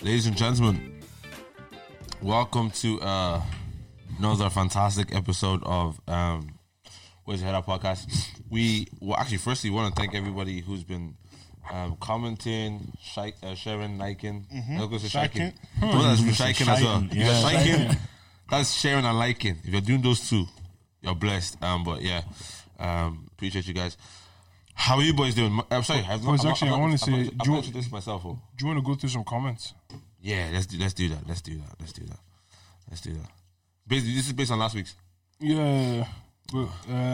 Ladies and gentlemen, welcome to another fantastic episode of Where's Your Head Up podcast. Firstly, want to thank everybody who's been commenting, sharing, liking. Shiking. That's shiking as well. Yeah. Shiking. That's sharing and liking. If you're doing those two, you're blessed. Appreciate you guys. How are you boys doing? I'm sorry. I want to say, do you want to go through some comments? Yeah, let's do that. Basically, this is based on last week's. Yeah, but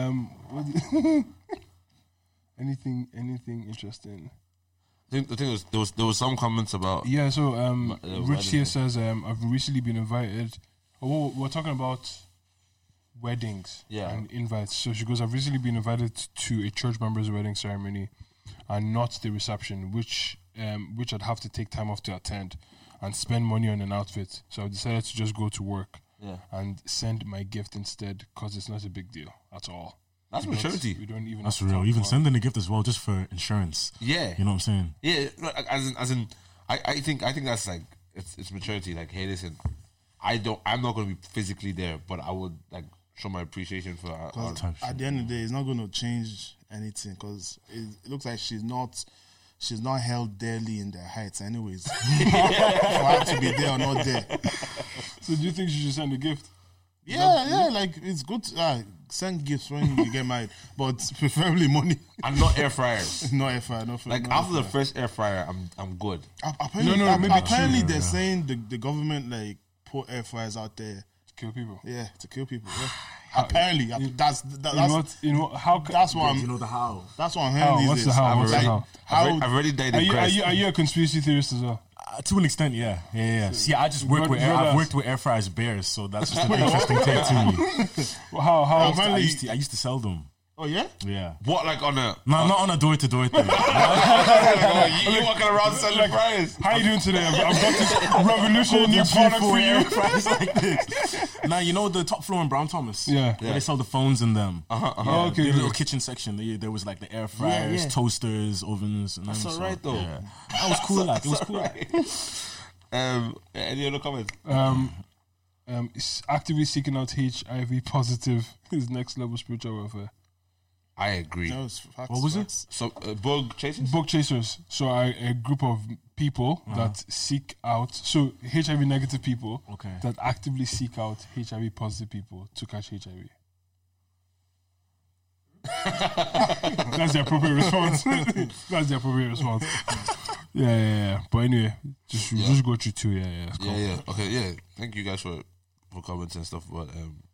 anything interesting? I think there was some comments about. Yeah, so Rich here says I've recently been invited. We're talking about weddings and invites. So she goes, I've recently been invited to a church member's wedding ceremony and not the reception, which I'd have to take time off to attend and spend money on an outfit. So I decided to just go to work and send my gift instead because it's not a big deal at all. That's maturity. We don't even. That's real. Even sending a gift as well, just for insurance. Yeah, you know what I'm saying. Yeah, as in, I think that's like it's maturity. Like, hey, listen, I'm not going to be physically there, but I would like show my appreciation for our at the end of the day, it's not going to change anything because it looks like she's not held dearly in their heights anyways. For her to be there or not there. So do you think she should send a gift? Yeah, like it's good to send gifts when you get married, but preferably money. And not air fryers. Not air fryer. Like after the first air fryer, I'm good. Apparently they're saying the government like put air fryers out there to kill people. Yeah, to kill people. Yeah. Apparently, that's how. That's what I'm. You know the how. That's what I'm hearing. What's the how? I've already dated Chris. Are you a conspiracy theorist as well? To an extent, yeah. See, I just work with I've worked with air fryers bears, so that's just an interesting take to me. How? I used to sell them. Oh yeah? Yeah. What, like on a... No, not on a door-to-door thing. you walking around selling fryers. How you doing today? I've got this revolutionary new product for you. Fries like this. Now, you know the top floor in Brown Thomas? Yeah. Where they sell the phones in them. Yeah, okay. The little kitchen section. There was like the air fryers, toasters, ovens. And that's alright though. Yeah. That was cool. It was cool. Any other comments? Is actively seeking out HIV positive is next level spiritual warfare. I agree. What was it? So, bug chasers? Bug chasers. So, a group of people that seek out, so HIV negative people that actively seek out HIV positive people to catch HIV. That's the appropriate response. Yeah. But anyway, just go through two. Yeah. Yeah. Okay, yeah. Thank you guys for comments and stuff. But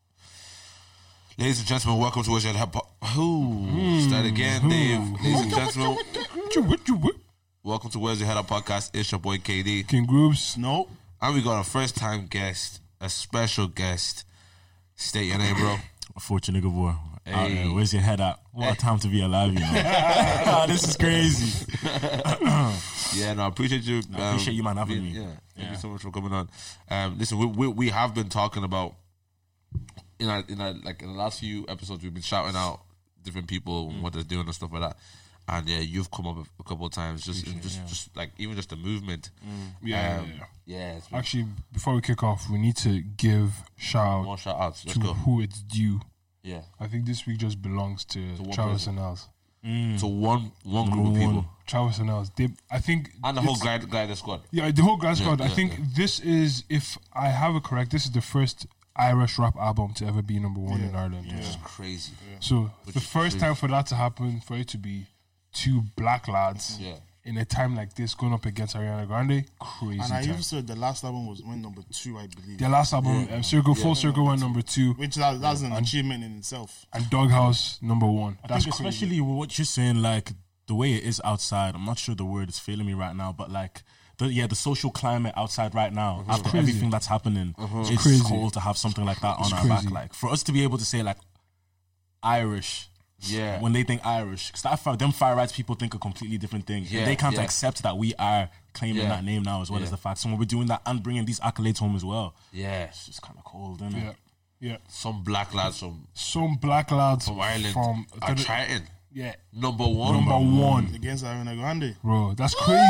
ladies and gentlemen, welcome to Where's Your Head Up. Start again, Dave. Ladies and gentlemen, welcome to Where's Your Head Up podcast. It's your boy KD. King Grooves. No. And we got a first time guest, a special guest. State your name, bro. Fortune nigga boy. Hey. Where's your head at? What a time to be alive, you know. This is crazy. Yeah, no, I appreciate you. I appreciate you, man, having me. Yeah, thank you so much for coming on. Listen, we have been talking about in the last few episodes, we've been shouting out different people and what they're doing and stuff like that. And yeah, you've come up a couple of times, just like even just the movement. Yeah. Actually, before we kick off, we need to give more shout outs. Let's go. Who it's due. Yeah, I think this week just belongs to Travis and Els. So one group of people. Travis and Els. I think, and the whole Glider squad. Yeah, the whole Glider squad. I think this is, if I have it correct, this is the first Irish rap album to ever be number one in Ireland. Which is crazy. So the first time for that to happen, for it to be two black lads in a time like this going up against Ariana Grande, crazy. And I time. even said the last album went number 2, I believe. Their last album, Full Circle went number 2. Which that's an achievement in itself. And Doghouse number 1. That's think especially with what you're saying, like the way it is outside, I'm not sure the word is failing me right now, but like the social climate outside right now, after everything that's happening, it's crazy. Cool to have something like that on our back. Like for us to be able to say like Irish. Yeah. When they think Irish, because them far right people think a completely different thing. Yeah, they can't accept that we are claiming that name now, as well as the fact. So when we're doing that and bringing these accolades home as well, it's just kind of cold, isn't it? Yeah. Some black lads from Ireland are trying. Yeah. Number one against Ariana Grande. Bro, that's crazy.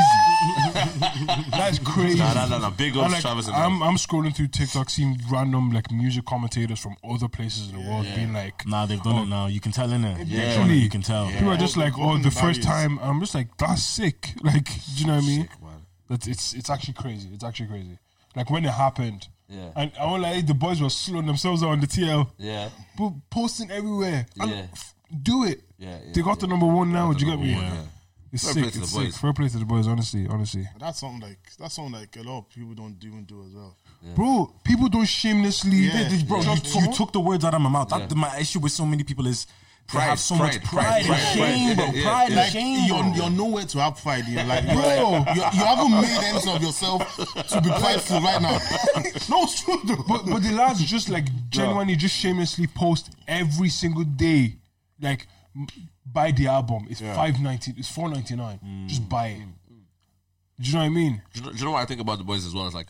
That's crazy. Nah. Big ups, like, Travis. I'm scrolling through TikTok, seeing random like music commentators from other places in the world being like, nah, they've done it now. You can tell, innit? Literally, you can tell. People are just like, oh, the first time. I'm just like, that's sick. Like, do you know what I mean? Sick, man. It's actually crazy. It's actually crazy. Like when it happened. Yeah. And I won't lie, the boys were slowing themselves out on the TL. Yeah. But posting everywhere. Yeah. Do it. Yeah. They got the number one now. Do you get me? Yeah. It's Fair sick. play to It's the sick. boys. Fair play to the boys. Honestly. That's something like a lot of people don't even do as well. Yeah. Bro, people don't shamelessly. Yeah. Bro, you took the words out of my mouth. My issue with so many people is they have so much pride and shame, bro. Pride and shame. You're nowhere to have pride. You're like, you haven't made ends of yourself to be prideful right now. No, it's true though. But the lads just like genuinely just shamelessly post every single day, like buy the album. It's $5.90. It's $4.99. Just buy it. Do you know what I mean? Do you know what I think about the boys as well? It's like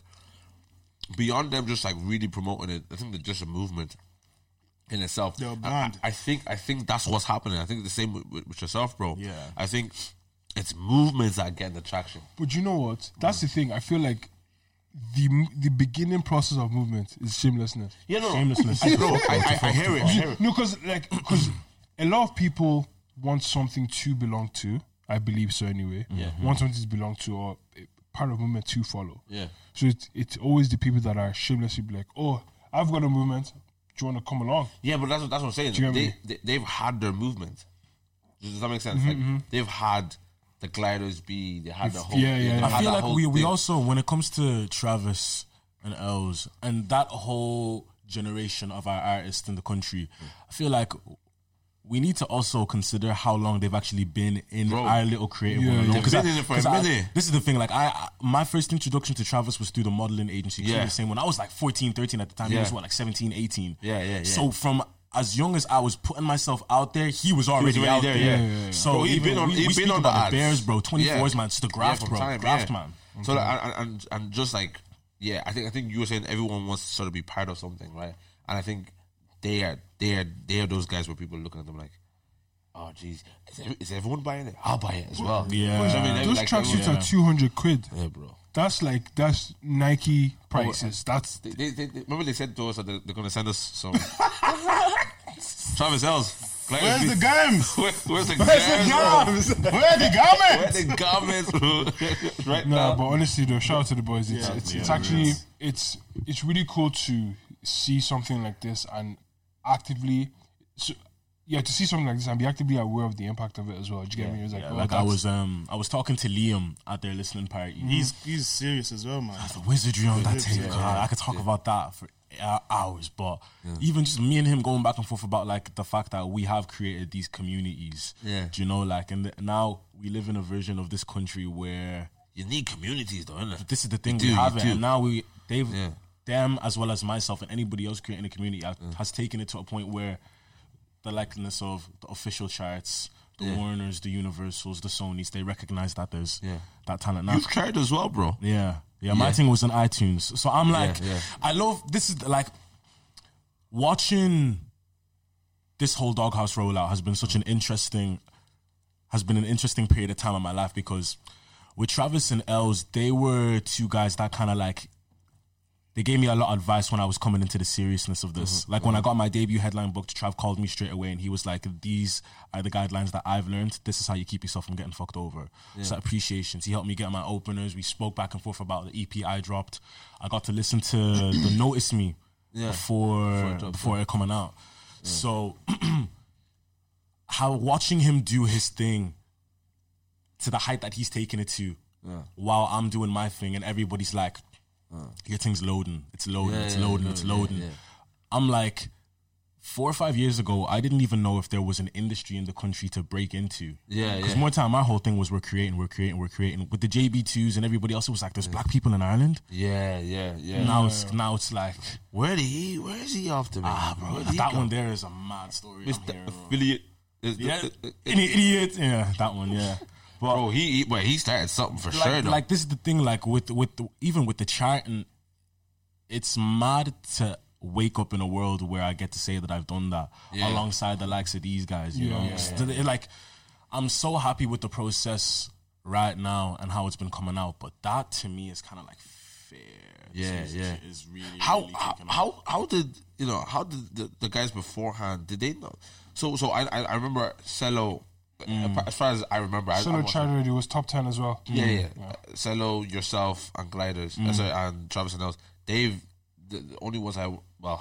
beyond them just like really promoting it. I think they're just a movement in itself. They're a brand. I think that's what's happening. I think the same with yourself, bro. Yeah. I think it's movements that get the traction. But you know what? That's the thing. I feel like the beginning process of movement is shamelessness. Yeah, no, Shamelessness. I hear it. No, because a lot of people want something to belong to. I believe so anyway. Yeah. Want something to belong to or part of a movement to follow. Yeah. So it's always the people that are shamelessly like, oh, I've got a movement. Do you want to come along? Yeah, but that's what I'm saying. Do you get me? They've had their movement. Does that make sense? Like they've had the Gliders be. They had the whole. Yeah. I feel like we also, when it comes to Travis and Els and that whole generation of our artists in the country, I feel like we need to also consider how long they've actually been in our little creative world. They've been in it for a minute. This is the thing, like my first introduction to Travis was through the modeling agency. Yeah. The same when I was like 14, 13 at the time. He was like 17, 18. Yeah. So from as young as I was putting myself out there, he was already out there. Yeah. So bro, he's been on the ads. Bears, bro. 24s, man. It's the graft, bro. Graft, man. So and just like I think you were saying everyone wants to sort of be part of something, right? And I think they are those guys where people are looking at them like, oh geez, is everyone buying it? I'll buy it as well. Yeah. You know I mean? Those tracksuits are 200 quid. Yeah, bro. That's Nike prices. That's they remember they said to us that they're gonna send us some Travis Els. Where's the garments? Where's the garments? Where are the garments? Right now. But honestly though, shout out to the boys. It's actually it's really cool to see something like this and actively to see something like this and be actively aware of the impact of it as well. Do you get me? It was like, I was talking to Liam at their listening party. He's serious as well, man. The wizardry on that tape. I could talk about that for hours, but even just me and him going back and forth about like the fact that we have created these communities. Yeah. Do you know, like, and now we live in a version of this country where you need communities, though, innit? This is the thing, we have it, and now them as well as myself and anybody else creating a community has taken it to a point where the likeness of the official charts, the Warners, the Universals, the Sonys, they recognize that there's that talent now. You've tried as well, bro. Yeah. My thing was on iTunes. So I'm like, I love, this is like, watching this whole Doghouse rollout has been an interesting period of time in my life, because with Travis and Els, they were two guys that kind of like, they gave me a lot of advice when I was coming into the seriousness of this. Like when I got my debut headline booked, Trav called me straight away and he was like, these are the guidelines that I've learned. This is how you keep yourself from getting fucked over. So appreciations. He helped me get my openers. We spoke back and forth about the EP I dropped. I got to listen to the Notice Me before it coming out. So how watching him do his thing to the height that he's taking it to while I'm doing my thing and everybody's like, your thing's loading. It's loading. I'm like, 4 or 5 years ago, I didn't even know if there was an industry in the country to break into. Because more time, my whole thing was we're creating. With the JB2s and everybody else, it was like, there's black people in Ireland. Yeah. Now it's like, where is he off to, man? Bro, that one there is a mad story. Mr. Affiliate. Idiot. Yeah, that one, yeah. But, bro, he started something for sure. Like this is the thing. Like even with the chart, and it's mad to wake up in a world where I get to say that I've done that alongside the likes of these guys. You know, like I'm so happy with the process right now and how it's been coming out. But that to me is kind of like fair. Is really how did the guys beforehand, did they know? So I remember Cello. As far as I remember, Cello Charity was top 10 as well. Yeah. Cello, yourself, and Gliders, and Travis and Els. They've the only ones I'm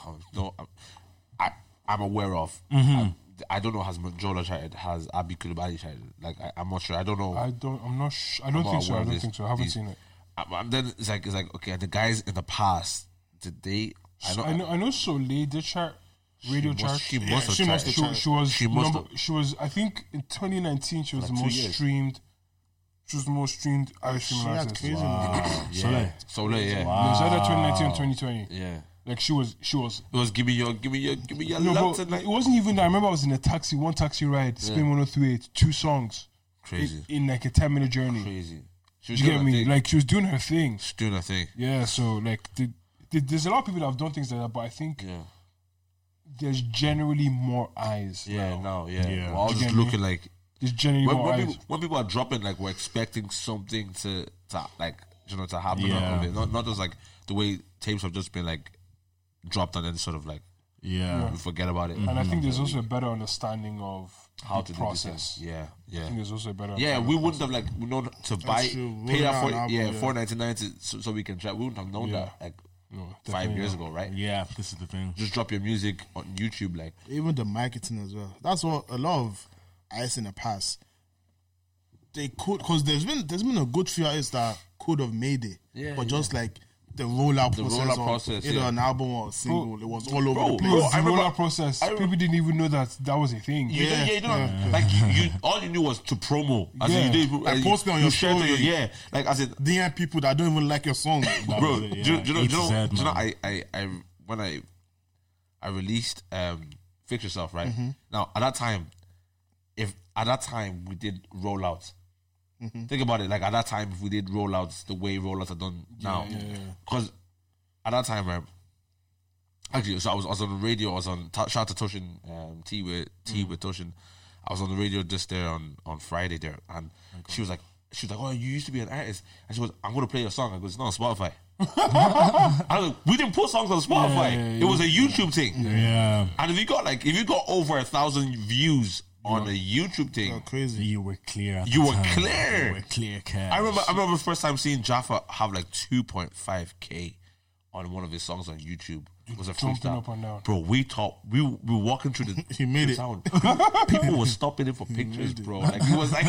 aware of. I don't know has Jola charted, has Abi Coulibaly charted. Like I'm not sure. I don't know. I don't think so. I haven't seen it. And then it's like okay, the guys in the past, did they? I know Soleil did chart. Radio chart. She must have. She was. I think in 2019 she was the most streamed. She was the most streamed Irish female artist. Soleil, yeah. Wow. It was either 2019 or 2020. Yeah. Like she was. It was give me your love tonight. It wasn't even that. I remember I was in one taxi ride, Spin 103.8, 2 songs. Crazy. In like a 10-minute journey. Crazy. She was doing me? Like she was doing her thing. She's doing her thing. Yeah. So like, there's a lot of people that have done things like that, but I think. Yeah. There's generally more eyes. Well, I was just looking like there's generally more eyes. When people are dropping, like we're expecting something to like to happen. Not just like the way tapes have just been like dropped and then sort of like we forget about it. And I think there's also a better understanding of how the to process. Do yeah. I think there's also a better. Yeah, we wouldn't have like known to buy pay that for $4.99 so we can try. We wouldn't have known that like. 5 years ago, right? Yeah, this is the thing. Just drop your music on YouTube, like even the marketing as well. That's what a lot of artists in the past they could, because there's been a good few artists that could have made it, but just like the rollout process, either an album or a single, it was all over the place. The rollout process, people didn't even know that was a thing. You like you all you knew was to promo. As in you did, like post it on your story. Like I said, DM people that don't even like your song, bro. Do you know? I when I released Fix Yourself, right? Now at that time, we did rollouts. Think about it. Like at that time, if we did rollouts the way rollouts are done now, because at that time, right? Actually, so I was on the radio. I was on shout out to Toshin, T with Toshin. I was on the radio just there on Friday there, and she was like, oh, you used to be an artist, and she goes, I'm gonna play your song. I go, it's not on Spotify. I was like, we didn't put songs on Spotify. It was a YouTube thing. Yeah. And if you got over 1,000 views on a YouTube thing, crazy. You were clear. You were clear, Cash. I remember the first time seeing Jaffa have like 2.5K on one of his songs on YouTube. It was a freestyle. Up and down. Bro, we were walking through the he made it. Sound. People were stopping it for pictures, bro. Like it was like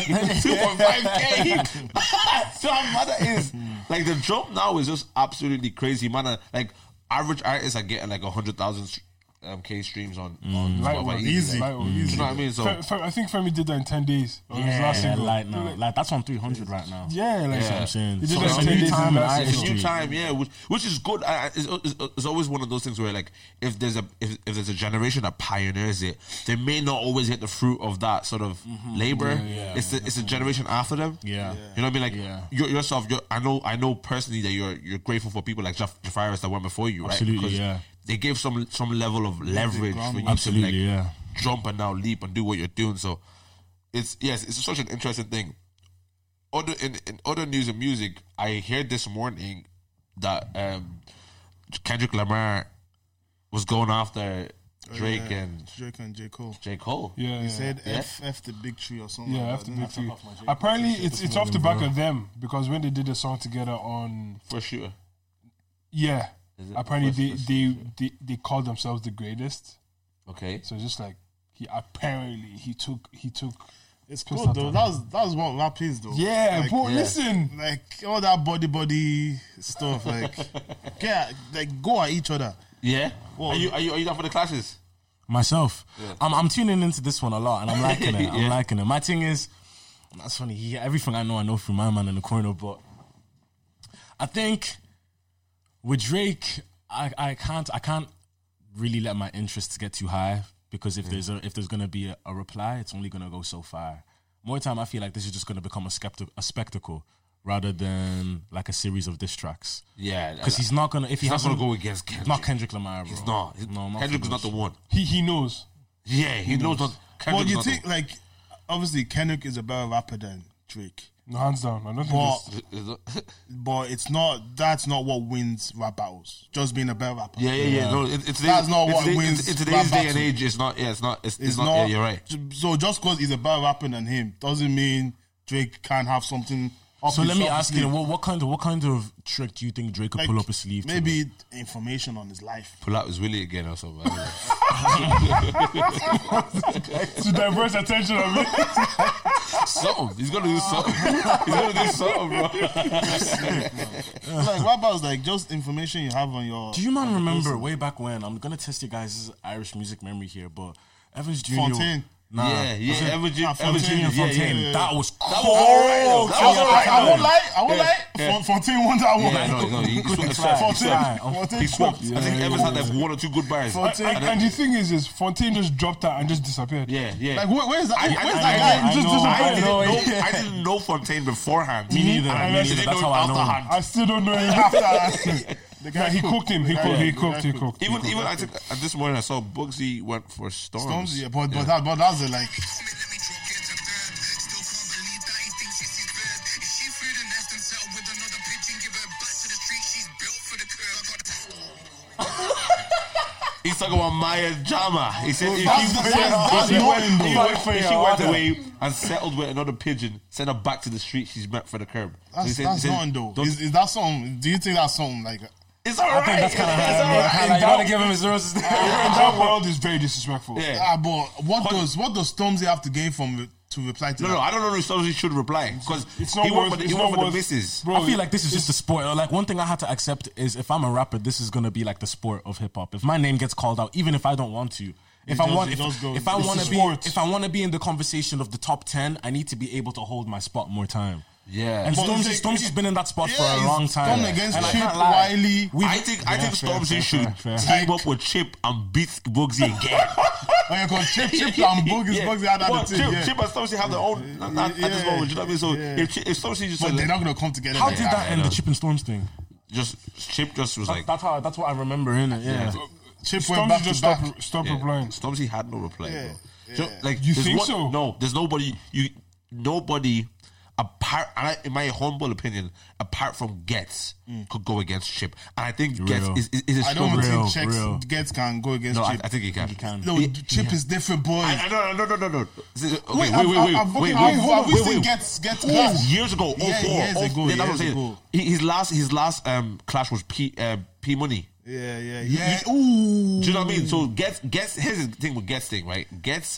2.5K. So how mad is like the jump now is just absolutely crazy, man. Like average artists are getting like 100,000 K streams on Spotify. Easy. You know what I mean? So I think Femi did that in 10 days. Like that's on 300 right now. Yeah, like that's what I'm saying. He did So that in 10 days. it's a new time, yeah, which is good. It's always one of those things where like if there's a generation that pioneers it, they may not always get the fruit of that sort of labor. It's a generation after them. Yeah. You know what I mean? Like yourself, I know personally that you're grateful for people like Jafaris that went before you, right? Absolutely, because they gave some level of leverage for you to like jump and now leap and do what you're doing. So it's such an interesting thing. In other news and music, I heard this morning that Kendrick Lamar was going after Drake and J. Cole. J. Cole. Yeah, he said F the big tree or something. Yeah, F the big tree. Apparently, it's off the back of them because when they did a song together on First Shooter. Yeah. Apparently they called themselves the greatest. Okay. So just like he took it's cool though. That was what rap is though. Yeah, like, but listen. Like all that body stuff, like go at each other. Yeah. Well, are you down for the classes? Myself. Yeah. I'm tuning into this one a lot and I'm liking it. I'm liking it. My thing is, that's funny, everything I know through my man in the corner, but I think with Drake, I can't really let my interests get too high because if there's gonna be a reply, it's only gonna go so far. More time, I feel like this is just gonna become a spectacle rather than like a series of diss tracks. Yeah, because he's not gonna. If he has to go against Kendrick, not Kendrick Lamar, bro. He's not. No, Kendrick is not the one. He knows. Yeah, he knows what. Well, you think like obviously Kendrick is a better rapper than Drake. No, hands down. I don't think but it's not. That's not what wins rap battles. Just being a better rapper. Yeah. No, that's not what wins. In today's day and age, it's not. Yeah, it's not. It's not. Yeah, you're right. So just because he's a better rapper than him doesn't mean Drake can't have something. So let me ask you, what kind of trick do you think Drake could pull up his sleeve? Maybe information on his life. Pull out his Willie again or something. To divert attention of it. Something. He's gonna do something. He's gonna do something, bro. Like what about like just information you have on your. Do you man remember way back when? I'm gonna test you guys' Irish music memory here, but Evans Jr. Fontaine. Nah, yeah, Evans Jr. Fontaine. Yeah. That was cold. I won't lie. Fontaine won that one. Yeah, no, he swapped. I think Evans had like one or two good bars. And the thing is Fontaine just dropped that and just disappeared. Yeah. Like where's that? Where's that guy? I didn't know Fontaine beforehand. Me neither. That's how I know him. I still don't know him after. The guy, he cooked him. He cooked. Even I think at this morning I saw Bugsy went for Storms. Yeah, but that's a like. He's talking about Maya Jama. He said if she went away and settled with another pigeon, send her back to the street she's meant for the curb. That's not though. Is that something? Do you think that's something like? It's alright. I think that's kind of hard. You gotta give him his roses. That world is very disrespectful. Yeah, but what does Stormzy have to gain from to reply to that? No, I don't know if Stormzy should reply because he went for the misses. Bro, I feel like this is just the sport. Like one thing I had to accept is if I'm a rapper, this is gonna be like the sport of hip hop. If my name gets called out, even if I don't want to. If I want to be in the conversation of the top 10, I need to be able to hold my spot more time. Yeah, and Stormzy's been in that spot for a long time. Done against Chip, Wiley. I think Stormzy should team up with Chip and beat Bugsy again. Because Chip and Bugsy had that team. Chip and Stormzy have their own at this moment. You know what I mean? So if Stormzy just, but they're not gonna come together. How did that end? The Chip and Storms thing. Chip was like that's what I remember in it. Yeah. Chip went back to back. Stop replying. Stormzy had no reply. Bro. Like you think so? No, there's nobody. Apart, in my humble opinion, apart from Gets, could go against Chip, and I think Gets is a strong. I don't think Gets can go against Chip. I think he can. No, Chip is different, boy. No. Wait. Have we seen Gets? Years ago, years ago. His last clash was P Money. Yeah. Ooh. Do you know what I mean? So Gets. Here's the thing with Gets thing, right? Gets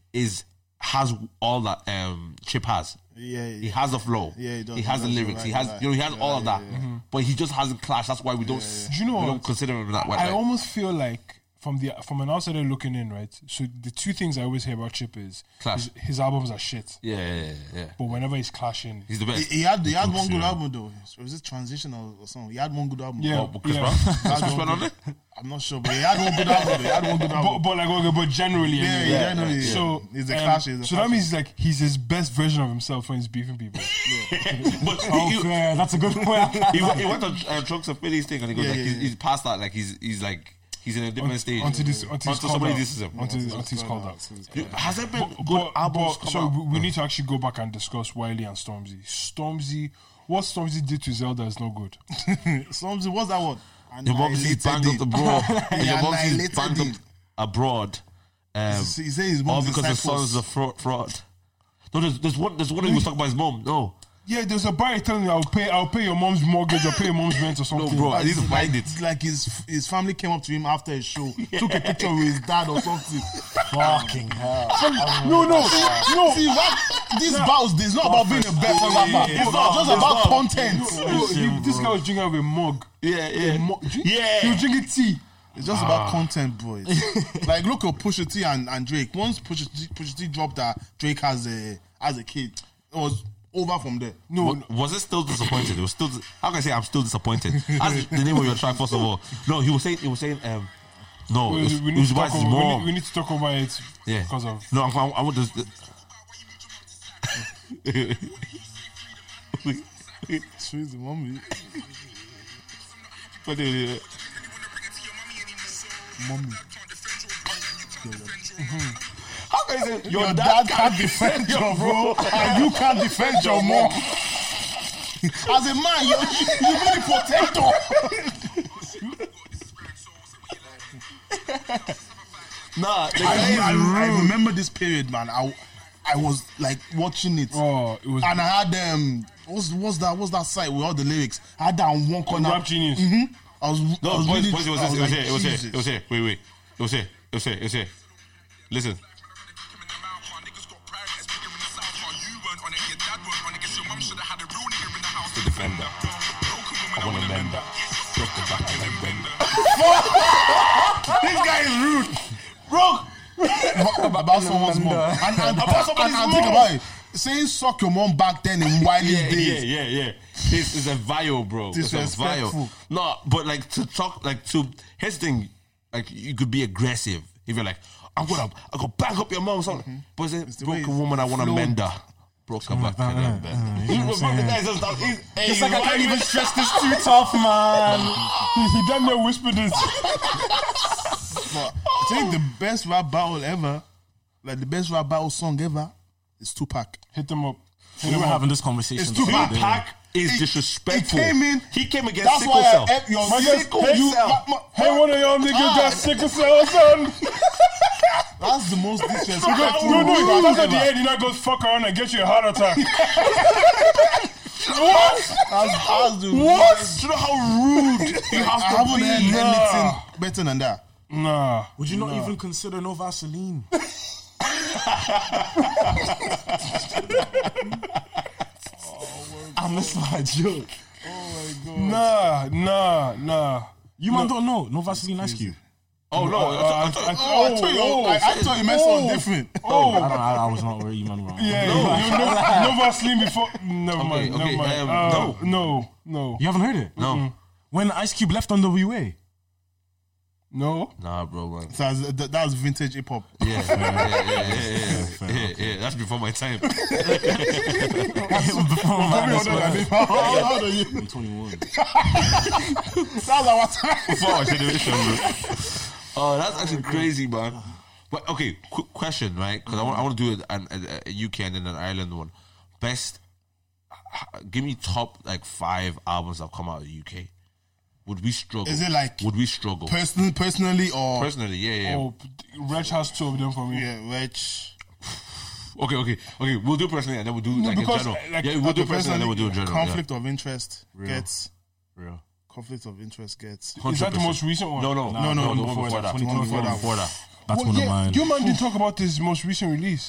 has all that Chip has. Yeah, he has the flow. Yeah, he does. He has the lyrics. He has all of that. Mm-hmm. But he just hasn't clashed. That's why we don't. Do you know we don't consider him that way. I almost feel like from an outsider looking in, right? So the two things I always hear about Chip is his albums are shit. Yeah. But whenever he's clashing, he's the best. He had one good album though. Was it Transitional or something? He had one good album. Yeah. Chris Brown on it? I'm not sure, but he had one good album. But generally, generally. So he's a clash. So that means like he's his best version of himself when he's beefing people. But that's a good point. He went on Trunks of Phillies thing and he goes like he's past that. Like he's like. He's in a different stage. Until somebody disses him. Until he's called out. Has there been good albums come out? We need to actually go back and discuss Wiley and Stormzy. What Stormzy did to Zelda is no good. Stormzy, what's that one? Your mom sees banged up abroad. Your mom sees banged up abroad. He says his mom all because his son is a fraud. No, there's one who was talking about his mom. No. Yeah, there's a buyer telling me I'll pay your mom's mortgage, I'll pay your mom's rent or something. No, bro, I need to find it. Like his family came up to him after his show, took a picture with his dad or something. Fucking hell. No. See what? These battles, it's not about being a better rapper. It's not just about content. This guy was drinking out of a mug. Yeah. He was drinking tea. It's just about content, boys. Like look at Pusha T and Drake. Once Pusha T dropped that Drake as a kid, it was over from there. No, was it still disappointed? It was still. How can I say I'm still disappointed? That's the name of your track. First of all, no, he was saying. No, we need to talk about it. Yeah, because of no. I want to. She's the mommy. What did you do? Mommy. How can you say Your dad can't defend your bro, and you can't defend your mom? As a man, you be the protector. Nah, I remember this period, man. I was like watching it. Oh, it was. And I had what's that site with all the lyrics? I had that on one corner. Rap Genius. I was no, I was boys, really, boys, it was I here. like, It was Jesus. here. It was here. Wait. It was here. Listen. The defender. I want to mend that. Break the back and bend that. This guy is rude, bro. About someone's mom. And think about it. Saying "suck your mom" back then in Wiley's days. Yeah. It's a vile, bro. It's a Disrespectful. vile. No, but like to talk, like to here's the thing, like you could be aggressive if you're like, I go back up your mom or something. But it's a the way broken woman, I want to mend her. Broke her back and bend. It's like I can't even stress this too tough, man. He done there whispered this. But I think the best rap battle ever, like the best rap battle song ever, is Tupac. Hit them up. We were having this conversation. It's too hard. Tupac is disrespectful. He came against That's sickle why cell. Sickle cell. Hey, one of y'all niggas got sickle cell, son. That's the most disrespectful. No, he rap goes at the ever. end, he not goes fuck around and get you a heart attack. That's the What? Do you know how rude you I have to haven't be? heard anything better than that. Nah. Would you not even consider no Vaseline? I missed my joke. Nah. You man don't know. No Vaseline Ice Cube. Oh no! I thought you meant something different. I was not where you man wrong. Yeah, no Vaseline before. Never mind. No. You haven't heard it? No. When Ice Cube left on WA. No. Nah, bro, man. So that's vintage hip hop. Yeah. That's before my time. Before How old are you? I'm 21. That's our time. Before our generation, bro. Oh, that's actually crazy, man. But okay, quick question, right? Because I want to do a UK and then an Ireland one. Best, give me top like 5 albums that have come out of the UK. Would we struggle? Is it like would we struggle? Personally or Personally, yeah. Oh, Reg has 2 of them for me. yeah, Reg. Okay. We'll do personally and then we'll do like in because, general. like, Yeah, we'll do personally and then we'll do in general. Conflict of interest gets. Real. Conflict of interest gets. Is that the most recent one? No, No, before that. Before that. That's one of mine. You man didn't talk about this most recent release.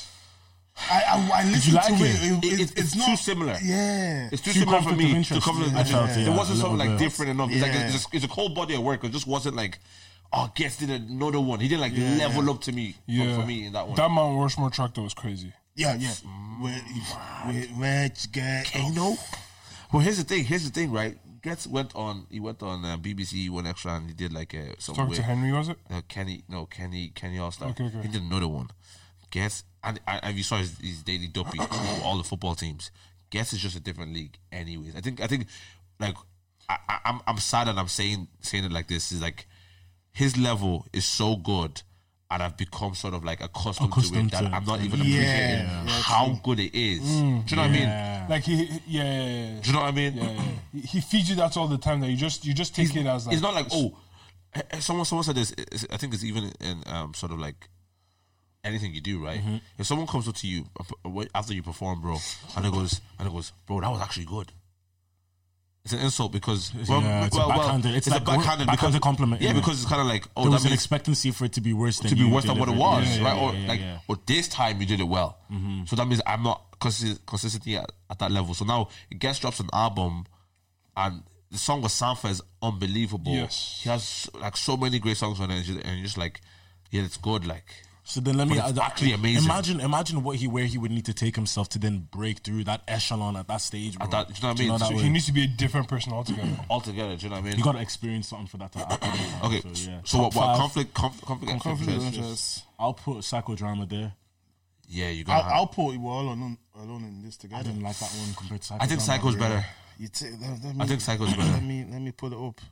I listened like to it? It's not too similar. Yeah. It's too Too similar for conflict of me to interest. conflict of I interest. felt it, There yeah, wasn't a something little like bit. different enough. It's Yeah. like it's a cold body of work. It just wasn't like, oh, Guess did another one. He didn't like level up to me for me in that one. That Mount Rushmore track though was crazy. Yeah. Where Reg get. Kano. Well, here's the thing, right? Went on BBC One Extra and he did like some Talking to Henry, was it? Kenny All-Star. Okay. He did another one. Guess and you saw his daily dopey for all the football teams. Guess is just a different league, anyways. I think like I'm sad that I'm saying it like this is like his level is so good. And I've become sort of like accustomed to it that I'm not even appreciating how good it is. Do you know what I mean? Like Do you know what I mean? He feeds you that all the time that you just take it as like. It's not like someone said this. I think it's even in sort of like anything you do, right? If someone comes up to you after you perform, bro, and it goes, bro, that was actually good. It's an insult because it's a backhanded. It's like backhanded compliment. Yeah, because it's kind of like there was an expectancy for it to be worse than than what it was, right? Or or this time you did it well, so that means I'm not consistently at that level. So now Guess drops an album, and the song with Sanfa is unbelievable. Yes, he has like so many great songs on it, and you're just like, yeah, it's good, like. So then let me actually amazing. Imagine where he would need to take himself to then break through that echelon at that stage, bro. Do you know what I mean? So he needs to be a different person altogether. Do you know what I mean? You got to experience something for that to happen. Okay, so what conflict of interest. I'll put Psychodrama there. Yeah, you got. I'll put We're All Alone in this together. I didn't like that one compared to Psychodrama. I think Psycho's better. I think Psycho's better. Let me put it up.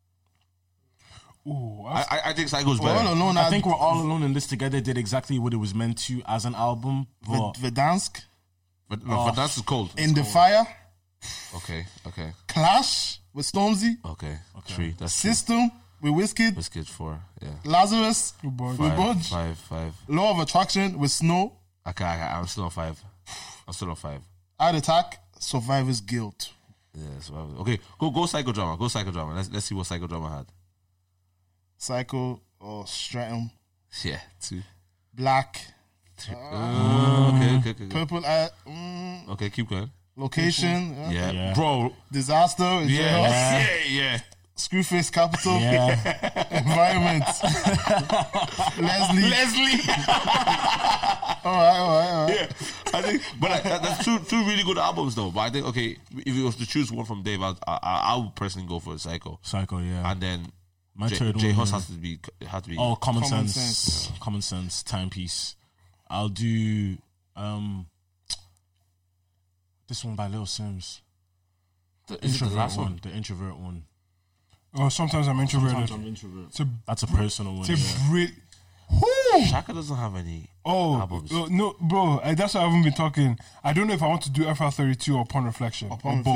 Ooh, I think Psycho's better. All Alone, I think We're All Alone in This Together did exactly what it was meant to as an album. Verdansk. But no, Verdansk is cold. In the Fire. Okay. Clash with Stormzy. Okay. 3. That's System with Wizkid. Wizkid 4. Yeah. Lazarus with Budge. 5. Law of Attraction with Snow. Okay, I'm still on 5. Art Attack. Survivor's Guilt. Yeah, Survivor. Okay, go Psychodrama. Go Psychodrama. Let's see what Psychodrama had. Psycho or Stratum. Yeah, 2. Black. Okay. Purple. Okay, keep going. Location. Yeah. Bro. Disaster. Yeah. Screwface Capital. Yeah. Environment. Leslie. All right. Yeah, I think, but that's two really good albums though. But I think if you was to choose one from Dave, I would personally go for Psycho. Yeah. And then My third J one Hus has to be. Oh, Common Sense. Common Sense. Timepiece. I'll do this one by Lil Sims. The introvert one. Oh, sometimes I'm introverted. Sometimes I'm introvert. That's a personal one. Shaka doesn't have any albums. No, bro. That's why I haven't been talking. I don't know if I want to do FR32 or Upon Reflection.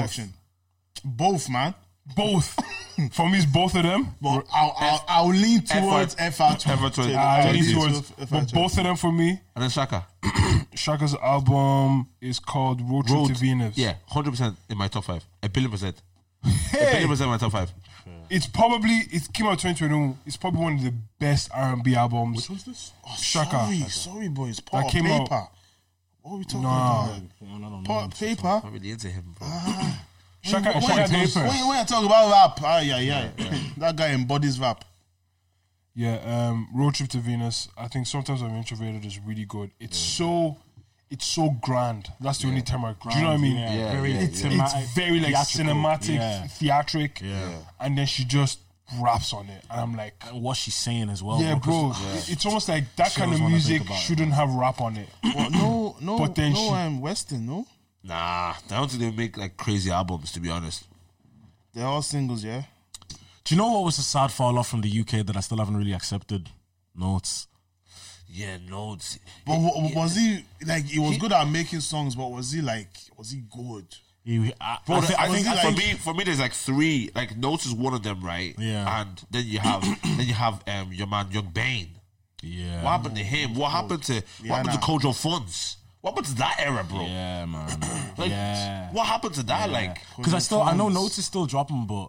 Both, man. Both. For me, it's both of them. But I'll lean towards FR20. I lean towards both of them for me. And then Shaka. Shaka's album is called Road Trip to Venus. Yeah, 100% in my top 5. 1,000,000,000%. 1,000,000,000% in my top 5. It came out 2021. It's probably one of the best R&B albums. Which one's this? Oh, Shaka. Sorry, boys. Part That came Paper. out. What are we talking about? Part Paper. I'm really into him, bro. Shaka When Paper. I talk about rap, that guy embodies rap. Yeah, Road Trip to Venus. I think Sometimes I'm Introverted is really good. It's so grand. That's the only term I. Do you know what I mean? It's very like cinematic, theatric. Yeah. And then she just raps on it, and I'm like, and what she's saying as well. Yeah, bro. It's almost like that kind of music shouldn't have rap on it. Well, no. But then I'm Western, no. Nah, I don't think they make like crazy albums. To be honest, they're all singles. Yeah. Do you know what was a sad fall off from the UK that I still haven't really accepted? Notes. Yeah, Notes. But was he like? He was good at making songs, but was he good? I think for me, there's like 3. Like Notes is one of them, right? Yeah. And then you have your man Young Bane. Yeah. What happened to him? What happened to Kojo Funds? What happened to that era, bro? Yeah, man. What happened to that? Like, because I know Notes is still dropping, but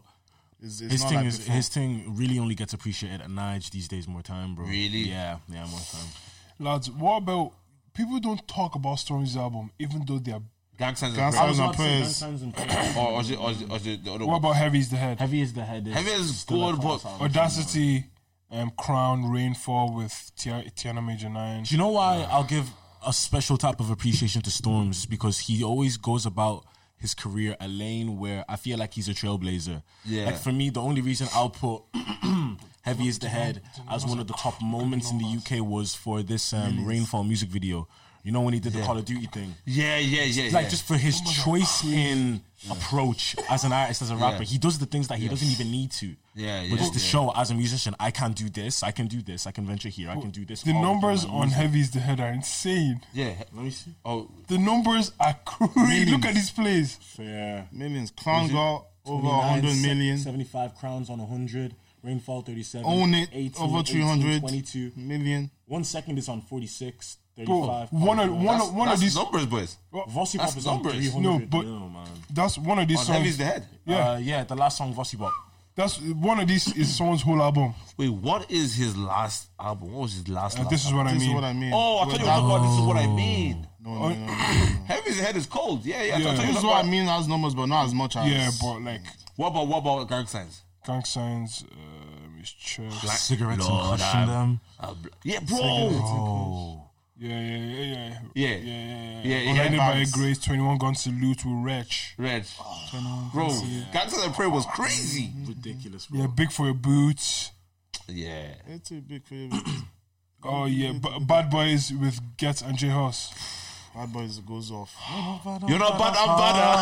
his thing really only gets appreciated at Nige these days. More time, bro. Really? Yeah, more time. Lads, what about people don't talk about Stormzy's album, even though they are Gang Signs and Prayers. Or is it the other What one? about Heavy is the Head? Heavy is the Head. Heavy is good, but Audacity, Crown, Rainfall with Tiana Major 9. Do you know why I'll give a special type of appreciation to Storms? Because he always goes about his career a lane where I feel like he's a trailblazer. Yeah. Like for me, the only reason I'll put Heavy is the Head as one of the top moments in the UK was for this Rainfall music video. You know when he did the Call of Duty thing? Yeah. Like just for his choice in approach as an artist, as a rapper, he does the things that he doesn't even need to. But just to show as a musician, I can do this, I can do this, I can venture here, I can do this. The numbers on Heavy is the Head are insane. Yeah. Let me see. Oh, the numbers are crazy. Look at these plays. Fair. Millions. Crown got over 100 million. 75 crowns on 100. Rainfall 37. Own it. 18, Over 300 22 million. 1 second is on 46. 35. Bro, one of these numbers, boys. Vossi Pop is numbers. on 300. No, but man. that's one of these songs. Heavy's the Head. Yeah, the last song Vossi Pop. That's one of these is someone's whole album. Wait, what is his last album? What was his last? This is what I mean. Oh, I thought you were talking about This Is What I Mean. No. Heavy's Head is cold. Yeah. This is what I mean as numbers, but not as much as. Yeah, but like. What about Gang Signs? Gang Signs. Check. Cigarettes and crushing them. Yeah, bro. Oh. Yeah. Blinded by Grace, 21 Gun Salute with Wretch. Bro, Gang Signs and Prayer was crazy. Ridiculous, bro. Yeah, Big for Your Boots. Yeah. It's too big for your boots. Oh, yeah. Bad Boys with Gets and J Hus. Bad Boys goes off. You're not bad, I'm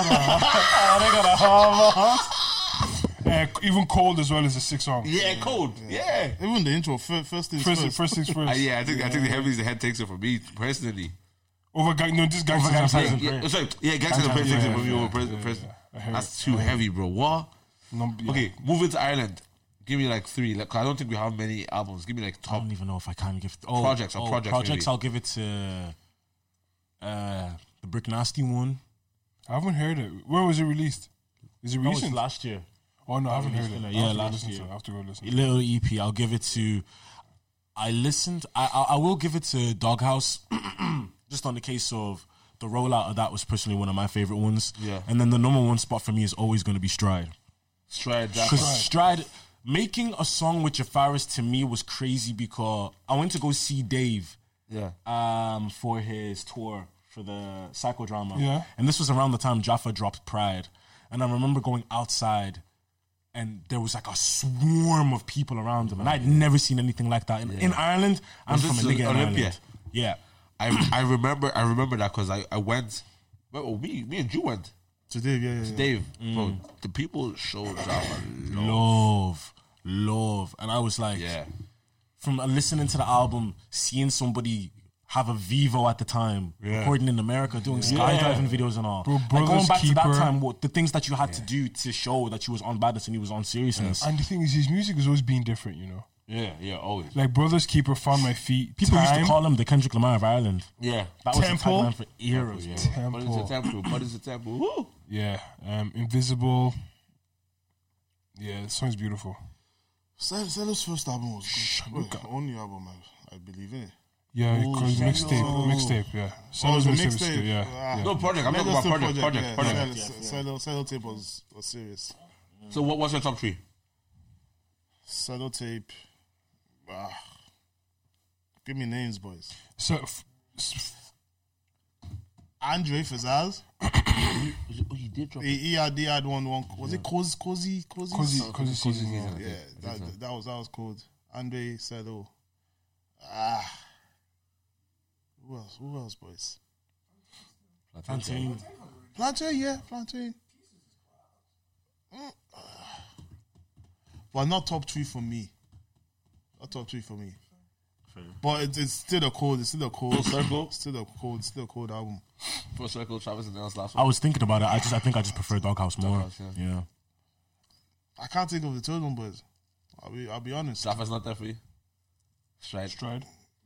bad. Even Cold as well is a sick song. Yeah, Cold. Yeah. Even the intro, first things first. First things first. Yeah, I think the Heavy's the head takes it for me personally. Over this Gangsters and Yeah, sorry. Yeah, Gangsters and Prayer takes it for me over President. That's too heavy, bro. What? Okay, moving to Ireland. Give me like 3. Like, I don't think we have many albums. Give me like top. I don't even know if I can give projects. Projects. Maybe. I'll give it to the Brick Nasty one. I haven't heard it. Where was it released? Is it That was recent? last year. Oh no, I haven't heard it. Yeah, last year. I have to go listen. Little EP. I'll give it to. I listened. I will give it to Doghouse, just on the case of the rollout of that was personally one of my favorite ones. Yeah. And then the number 1 spot for me is always going to be Stride. Because Stride making a song with Jafaris to me was crazy because I went to go see Dave. Yeah. For his tour for the Psychodrama. Yeah. And this was around the time Jaffa dropped Pride. And I remember going outside and there was like a swarm of people around him. And I'd never seen anything like that. In Ireland, I'm from a nigga in Olympia? Ireland. Yeah. I remember that because I went. Well, me and Drew went. To Dave, yeah. Dave, bro, the people showed Jaffa love. And I was like, yeah. From listening to the album, seeing somebody have a Vivo at the time, recording in America, doing skydiving videos and all. Bro, like going back to that Keeper. time, the things that you had to do to show that you was on badness and you was on seriousness. And the thing is, his music has always been different, you know. Yeah, always. Like Brothers Keeper, Found My Feet. People used to call him the Kendrick Lamar of Ireland. Yeah. That was Temple. the tagline for eras. Yeah. What is the temple? Woo! Yeah. Invisible. Yeah, the song's beautiful. Cello's first album was good. Only album, I believe, innit? Yeah, because mixtape, yeah. Cello's mixtape is good, yeah. No, project. I'm talking about project. Cello tape was serious. So what's your top 3? Cello tape. Give me names, boys. So, Andre Fazaz. He did drop. He had one. Was it Cozy Season? Yeah, that was called Andre Cello. Who else, boys? Plantain. Plantain. But not top 3 for me. But it's still a cold. Full Circle? Still a cold album. Full Circle, Travis and Nell's last I one. was thinking about it. I think I just prefer Doghouse more. Doghouse, Yeah. I can't think of the third one, boys. I'll be honest. Jaffa's not there for you? Stride.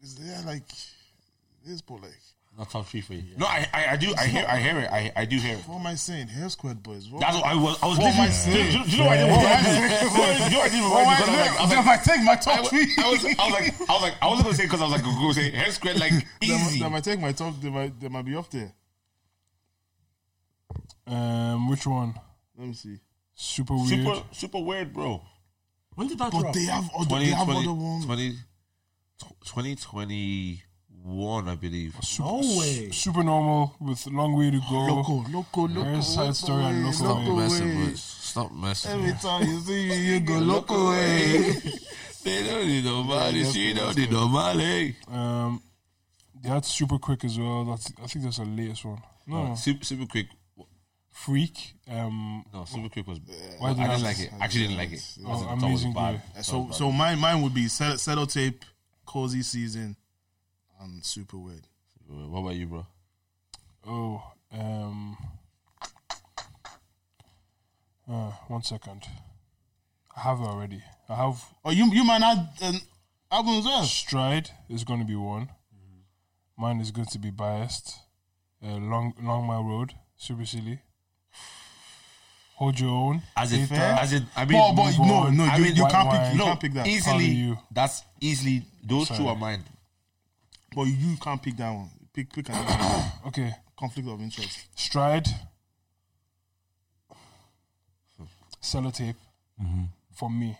But not top 3 for you. No, I do. I hear it. I do hear it. What am I saying? Hair Squad, boys. That's what I was. What am I saying? Do you know what I did? If I take my top 3, I wasn't gonna say because I was like, go say Hair Squad like easy. They might take my top. They might be up there. Which one? Let me see. Super weird. Super weird, bro. When did that But drop? they have other ones. 2021, I believe. No way. Super normal with Long Way to Go. Loco. Here's Side Story and Loco. Stop messing. Every time you see you go loco way. They don't need nobody. She don't need nobody. They had Super Quick as well. I think that's the latest one. No. Super Quick. Freak. No, Super Quick was. Why I didn't like it. Actually, didn't like it. Amazing bad. So mine would be Settle Tape, Cozy Season, and Super Weird. What about you, bro? Oh, 1 second. I have it already. I have. Oh, you might add an album as well. Stride is going to be one. Mine is going to be Biased. Long Mile Road, Super Silly. Hold Your Own. I mean, you can't pick that. Easily, that's easily, those two are mine. But you can't pick that one. Pick another one. Okay. Conflict of interest. Stride. Sellotape. For me.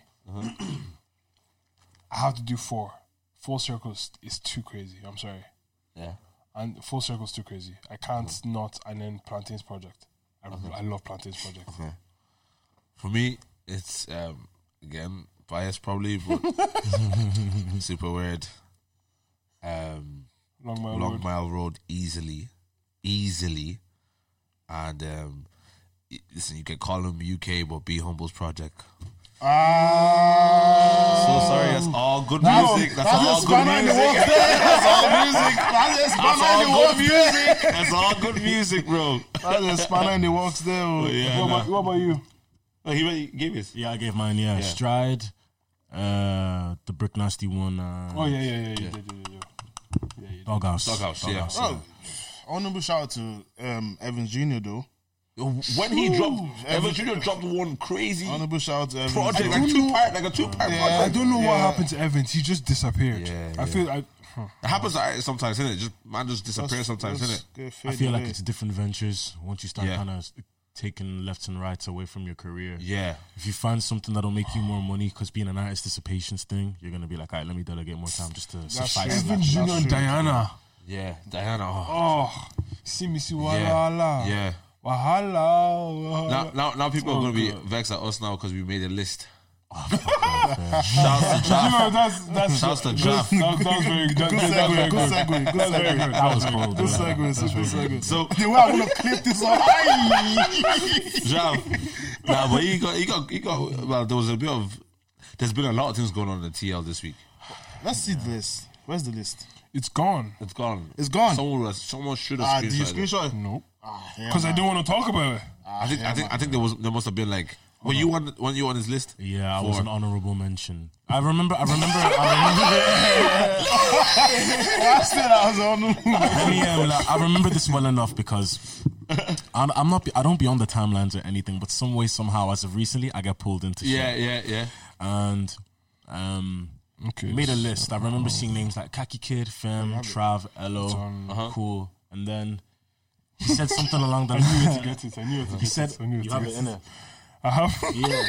I have to do 4. Full Circles is too crazy. I'm sorry. Yeah. And Full Circle's too crazy. I can't not, and then Plantain's Project. I love Plantain's Project. Okay. For me, it's again biased probably, but Super Weird. Long Mile Road easily. easily. And listen, you can call him UK, but Be Humble's project. So sorry, that's all good music. That's all good music. That's all music. That's all good music. That's all good music, bro. That's a spanner in the works there. What about you? Oh, he gave his. Yeah, I gave mine. Yeah, Stride, the Brick Nasty one. Yeah. Doghouse. Yeah. Oh, honorable shout out to Evans Jr. though. When he dropped, Evans Jr. dropped one crazy Honorable shout out to Evans. project, like a two-part project. I don't know what happened to Evans. He just disappeared. I feel it happens to artists sometimes, innit? Man just disappears sometimes, innit? I feel like it's different ventures once you start kind of taking lefts and rights away from your career. Yeah. If you find something that'll make you more money, because being an artist is a patience thing, you're gonna be like, all right, let me delegate more time just to suffice. Evans Jr. and Diana. Yeah, Diana. Oh, see Wahala. Yeah. Wahala. Now people are gonna be vexed at us now because we made a list. Shouts to Jeff. That was very good. Good segue. That was cool. Good segue. So the way I want to clip this off. Jeff. Nah, but he got. Well, there's been a lot of things going on in the TL this week. Let's see the list. Where's the list? It's gone. It's gone. Someone should have Did you screenshot it? Nope. Because I didn't want to talk about it. I think there must have been like. Were you on his list? Yeah, I was an honorable mention. I remember. I remember this well enough because I don't be on the timelines or anything, but some way, somehow, as of recently, I get pulled into shit. Yeah. And made a list. I remember seeing names like Kaki Kid, Fem, Trav, Elo, cool. And then he said something along the lines. I knew to get it. He said, "You have it in it." I have. Yeah.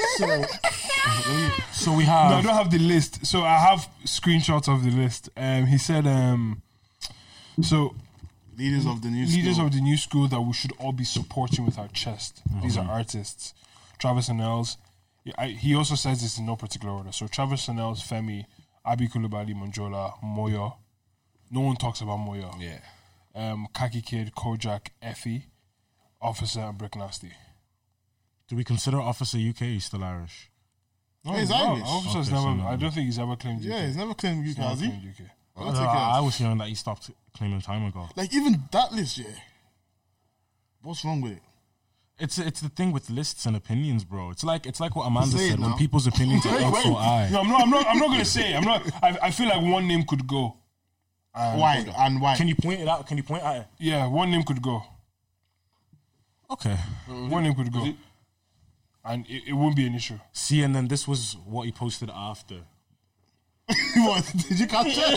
So we have. No, I don't have the list. So I have screenshots of the list. He said, so leaders of the new school that we should all be supporting with our chest. These are artists. Travis and Els. He also says this in no particular order. So Travis and Els, Femi, Abi Coulibaly, Manjola, Moyo. No one talks about Moyo. Yeah. Kaki Kid, Kojak, Effie, Officer, and Brick Nasty. Do we consider Officer UK? He's still Irish. No, he's Irish. Officer's never. I don't think he's ever claimed UK. Yeah, he's never claimed UK, has he? I was hearing that he stopped claiming time ago. Like even that list, yeah. What's wrong with it? It's the thing with lists and opinions, bro. It's like what Amanda said. When people's opinions are also I. No, I'm not gonna say. I'm not. I feel like one name could go. Why? Can you point it out? Can you point at it? Yeah, one name could go. Okay. One name could go. And it won't be an issue. See, and then this was what he posted after. What? Did you catch it?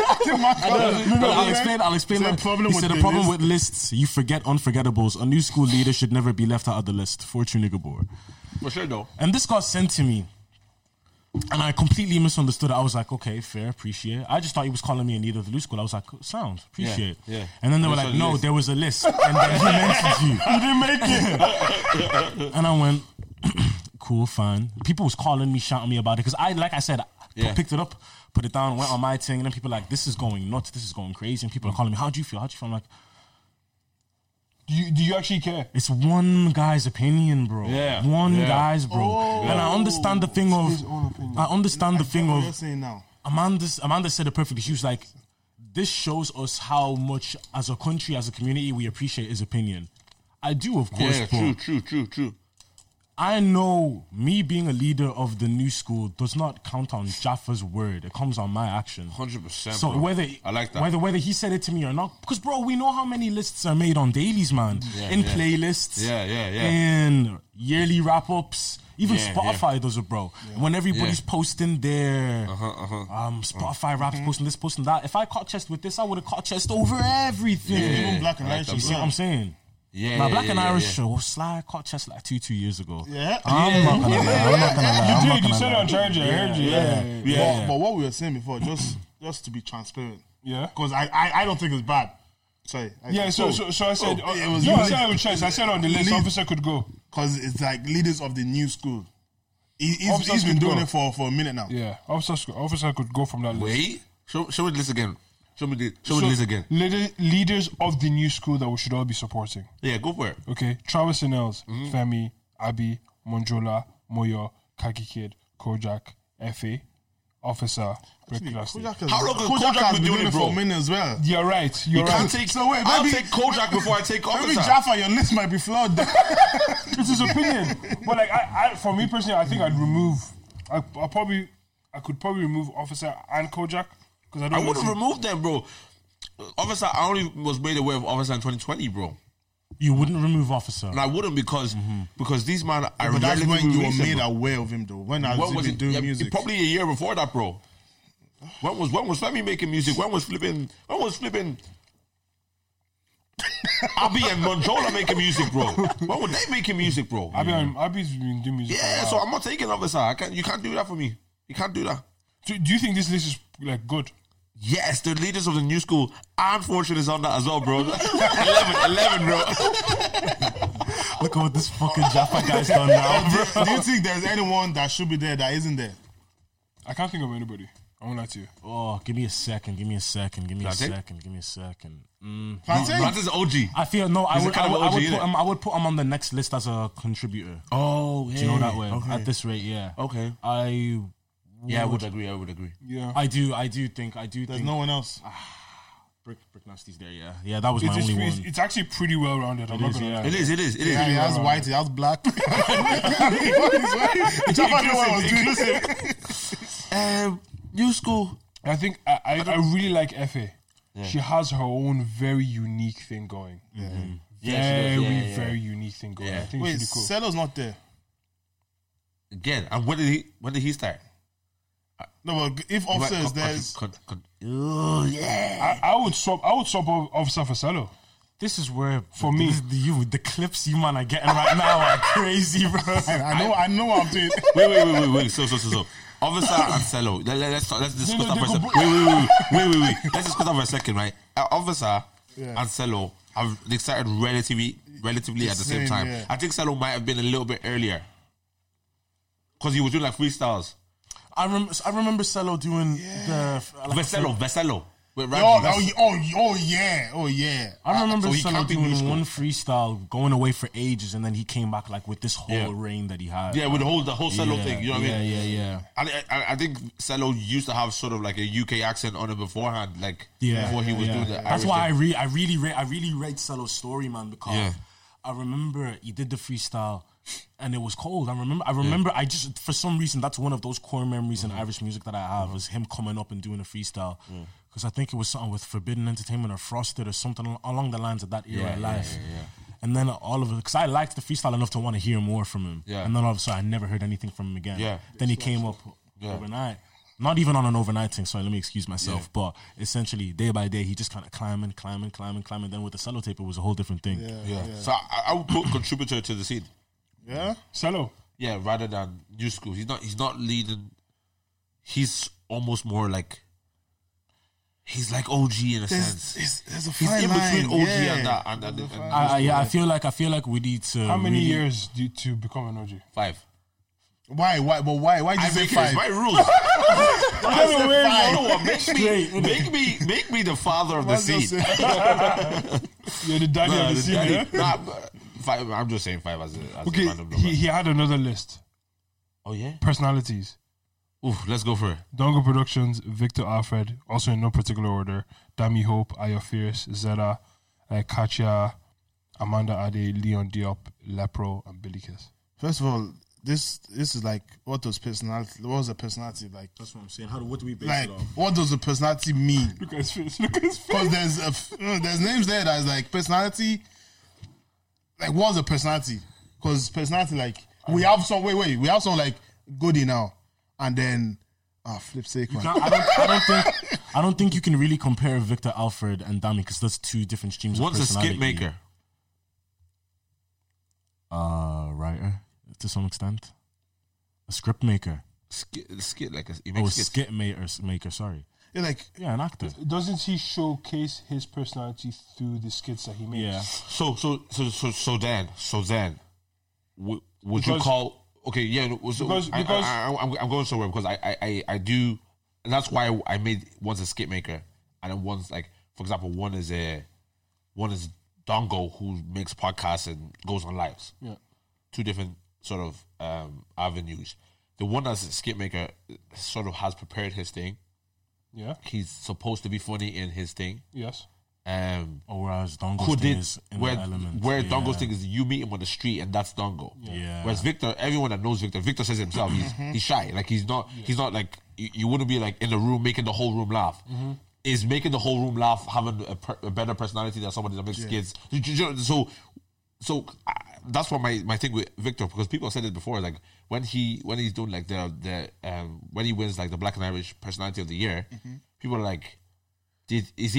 I'll explain. He said the problem with lists, you forget unforgettables. A new school leader should never be left out of the list. Fortune Nigabor. For sure, though. And this got sent to me. And I completely misunderstood it. I was like, okay, fair, appreciate. I just thought he was calling me a leader of the new school. I was like, sound, appreciate. Yeah. And then they were like, no, there was a list. And then he mentioned you. You didn't make it. And I went, cool, fine. People was calling me, shouting me about it. Because like I said, I picked it up, put it down, went on my thing. And then people were like, this is going nuts. This is going crazy. And people are calling me, how do you feel? I'm like, do you actually care? It's one guy's opinion, bro. Yeah. One guy's, bro. Oh. And I understand the thing of... You're saying now. Amanda said it perfectly. She was like, this shows us how much, as a country, as a community, we appreciate his opinion. I do, of course, bro. True. I know me being a leader of the new school does not count on Jaffa's word. It comes on my action. 100%. So bro. I like that. Whether he said it to me or not, because bro, we know how many lists are made on dailies, man. Playlists. Yeah. In yearly wrap ups. Even Spotify does it, bro. Yeah. When everybody's posting their Spotify raps, posting this, posting that. If I caught chest with this, I would have caught chest over everything. Even Black and Irish. You see what I'm saying? Yeah, Black and Irish show Sly caught chest like 2 years ago. Yeah, I'm not gonna lie. You said it on Charger. I heard you. Yeah. But what we were saying before, just to be transparent. Yeah. Because I don't think it's bad. Sorry. So I said it was. I said with choice. I said on the list, officer could go. Because it's like leaders of the new school. He's been doing it for a minute now. Yeah, officer could go from that list. Wait, show me the list again. Show me the list again. Leaders of the new school that we should all be supporting. Yeah, go for it. Okay, Travis Nels, Femi, Abi, Monjola, Moyo, Kaki Kid, Kojak, Efe, Officer, Break Classy. How long has Kojak been doing it for a minute as well? You're right. You can't take. So wait, I'll take Kojak before I take Officer. Maybe Jaffa, your list might be flawed. It's his opinion, but like, for me personally, I think I'd remove. I could probably remove Officer and Kojak because I wouldn't remove them, bro. Officer, I only was made aware of Officer in 2020, bro. You wouldn't remove Officer? And I wouldn't because these man are but that's when you were made bro. aware of him, though. When was he doing music? Probably a year before that, bro. When was Femi making music? When was flipping Abi and Monjola making music, bro? When were they making music, bro? Abi's been doing music. Yeah, so I'm not taking Officer. You can't do that for me. You can't do that. Do you think this list is like good? Yes, the leaders of the new school. Unfortunate is on that as well, bro. 11, bro. Look at what this fucking Jaffa guy's done now, bro. Do you think there's anyone that should be there that isn't there? I can't think of anybody. I won't lie to you. Oh, give me a second. Plantain? Plantain is OG. I feel I would put him on the next list as a contributor. Oh, yeah. Do you know that way? Okay. At this rate, yeah. Okay. I would agree. Yeah. I do think. There's no one else. Brick Nasty's there, yeah. Yeah, that was my only one. It's actually pretty well rounded. I'm not gonna lie. It is. Yeah, he has white, he has black. New school. I think I really like Efe. Yeah. She has her own very unique thing going. Very unique thing going. I think wait, it's really cool. Celo's not there. Again, and when did he start? No, but if Officer is there, oh yeah, I would swap Officer for Celo. This is where for me the clips you man are getting right now are crazy, bro. I know what I'm doing. Wait. So. Officer and Celo. Let's discuss that for a second. Wait. Let's discuss that for a second, right? Officer and Celo they started relatively at the same time. Yeah. I think Celo might have been a little bit earlier because he was doing like freestyles. I remember Celo doing the Veselo. Oh yeah. I remember Celo doing one freestyle, going away for ages, and then he came back like with this whole reign that he had. Yeah, with the whole Celo thing. You know what I mean? Yeah. I think Celo used to have sort of like a UK accent on it beforehand, like before he was doing the Irish That's why thing. I really read Celo's story, man, because I remember he did the freestyle. And it was cold. I remember. I just, for some reason, that's one of those core memories in Irish music that I have was him coming up and doing a freestyle. Because I think it was something with Forbidden Entertainment or Frosted or something along the lines of that era of life. And then all of it, because I liked the freestyle enough to want to hear more from him. And then all of a sudden, I never heard anything from him again. Then he came up overnight. Not even on an overnight thing, sorry, let me excuse myself. But essentially, day by day, he just kind of climbing. Then with the Celo tape, it was a whole different thing. So I would put contributor to the scene. Yeah, Celo. Yeah, rather than new school. He's not leading. He's almost more like. He's like OG in a sense. There's a fine in line. between OG and that. And I feel like we need to. How many years to become an OG? 5. Why? But why? Why did you say 5? My rules. Make me the father of the scene. You're the daddy of the scene. Yeah? 5. I'm just saying 5 as okay, a random number. He had another list. Oh yeah. Personalities. Ooh, let's go for it. Dongo Productions, Victor Alfred, also in no particular order. Dami Hope, Ayo Fierce, Zeta, Katia, Amanda Ade, Leon Diop, Lepro, and Billy Kiss. First of all, this is like what was a personality like? That's what I'm saying. What do we base like, it on? what does a personality mean? Look at his face. Because there's names there that's like personality. Like, what's a personality? Because personality, like, we have some like Goody now, and then flip sake, man. I don't think you can really compare Victor Alfred and Dami because that's two different streams. One's of a personality. skit maker. Writer to some extent. A script maker. Skit like he makes skits. Skit maker. Sorry. Yeah, an actor. Doesn't he showcase his personality through the skits that he makes? Yeah. So Dan, would you call? Okay, yeah. So because I'm going somewhere because I do. And that's why I made once a skit maker, and then one's like, for example, one is Dongo, who makes podcasts and goes on lives. Yeah. Two different sort of avenues. The one that's a skit maker sort of has prepared his thing. Yeah. He's supposed to be funny in his thing. Yes. Whereas Dongo's thing is in the element. Where Dongo's thing is you meet him on the street and that's Dongo. Yeah. Whereas Victor, everyone that knows Victor says himself, he's shy. Like he's not like you wouldn't be like in the room making the whole room laugh. Is making the whole room laugh, having a better personality than somebody that makes kids. So that's what my thing with Victor, because people have said it before, like when he's doing like when he wins like the Black and Irish Personality of the Year, people are like, is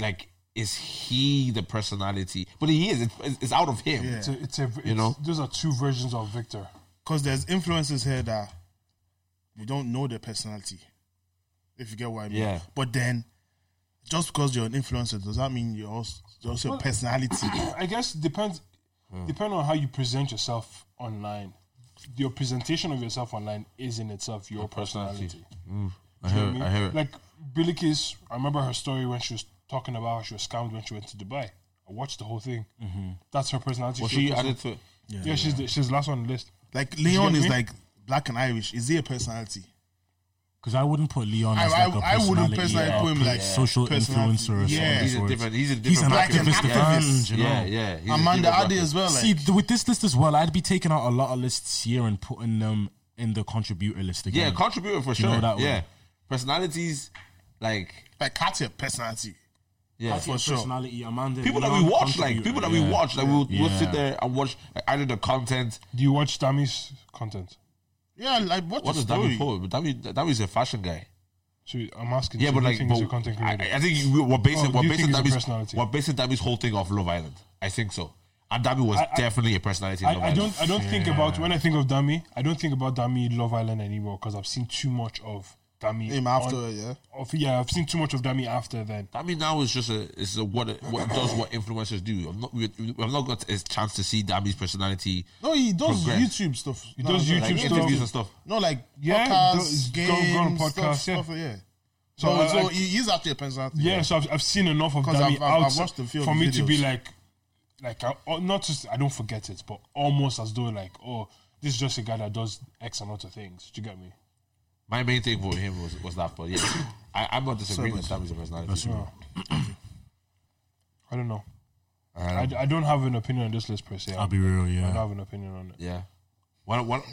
he the personality? But he is. It's out of him. Yeah. Those are two versions of Victor. Because there's influencers here that we don't know their personality, if you get what I mean. Yeah. But then, just because you're an influencer, does that mean you're also a personality? I guess depends on how you present yourself online. Your presentation of yourself online is in itself your personality. I hear it. Like Billie Keys, I remember her story when she was talking about how she was scammed when she went to Dubai. I watched the whole thing. That's her personality. Well, she added to it. Yeah, she's last on the list. Like Leon is like Black and Irish. Is he a personality? Because I wouldn't put Leon as like a personality. I wouldn't personally put him like social influencer or something. He's a different He's an black activist, you know? Yeah. Amanda Ade as well. See, with this list as well, I'd be taking out a lot of lists here and putting them in the contributor list again. Yeah, contributor for sure. You know that way. Yeah. Personalities, like Katya personality. Yeah, for sure. Personality, Amanda. People that we watch, we'll sit there and watch like, either the content. Do you watch Dami's content? Yeah, like what does Dami put? Dami's a fashion guy. So I'm asking. Yeah, so but like, he's a content creator? I think we're basing Dami's whole thing off Love Island. I think so. And Dami was definitely a personality in Love Island. I don't think about, when I think of Dami, I don't think about Dami Love Island anymore because I've seen too much of Dami. Him after, I've seen too much of Dami after then. Dami now is just what influencers do. I've not got a chance to see Dami's personality. No, he does progress. YouTube stuff. He does YouTube like stuff. Interviews and stuff. No, like podcasts, games, go on podcasts, stuff, yeah. So he's actually a personality. Yeah, so I've seen enough of Dami I've watched the for me to be like not just I don't forget it, but almost as though like, oh, this is just a guy that does X amount of things. Do you get me? My main thing for him was that, but yeah, I'm not disagreeing that Dami's a personality. I don't know. I don't have an opinion on this list per se. I'll be real, I don't have an opinion on it. Yeah. What